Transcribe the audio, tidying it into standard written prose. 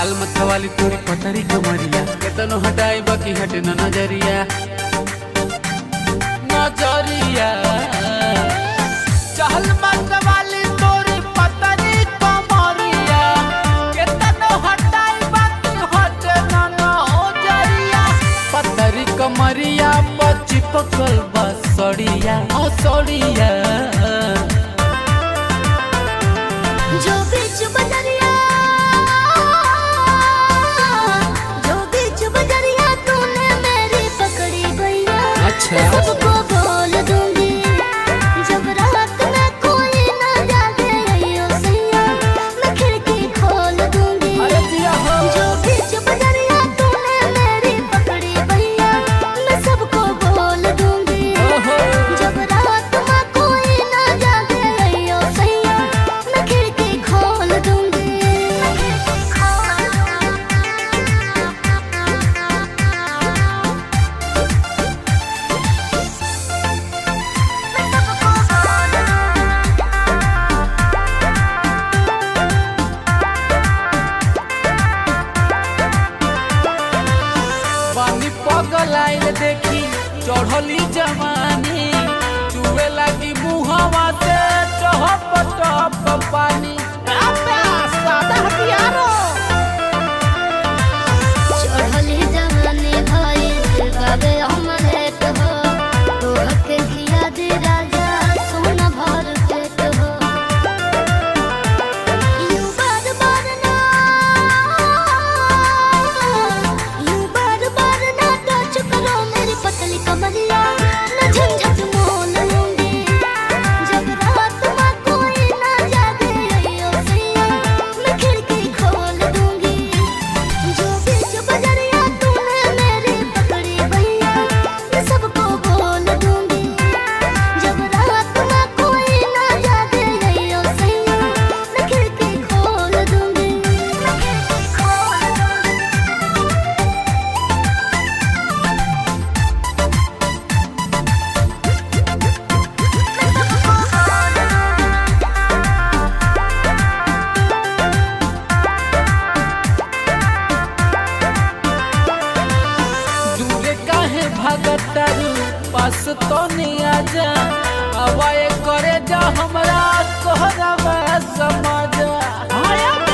लाल मत्था वाली तोरी पतरी कमरिया केतनो हटाई बाकी हटे न नजरिया नजरिया चहल मत्था वाली तोरी पतरी कमरिया केतनो हटाई बाकी हटे न नजरिया पतरी कमरिया पची पकल बसड़िया असड़िया जो बीच बजरिया तूने मेरी पकड़ी भैया अच्छा सबको बोल दूंगी जब रात में कोई ना जागे अयो सैया मैं खिड़की खोल दूंगी जो बीच बजरिया तूने मेरी पकड़ी भैया मैं सबको बोल दूंगी जब रात में कोई ना जागे अयो सैया मैं खिड़की खोल दूंगी पानी पगलाइल देखी चढ़ली जवानी चुए लगी मुहवा से चहप चहप पानी चढ़ली जवानी भाई बाबे हमरे हो तोह के किया दे राजा सोना भर पेट हो यूं बार बार ना टच करो मेरी पतली कमरिया न झंझट मोल लूंगी जब रात में कोई ना जागे अयो सैया मैं खिड़की खोल दूंगी जो बीच बजरिया तूने मेरी पकड़ी भैया मैं सबको बोल दूंगी जब रात में कोई ना जागे अयो सैया मैं खिड़की खोल दूंगी दूरे काहे भागतारू पास तो नहीं आजा हवाए करे जा हमरा तोहरा समझ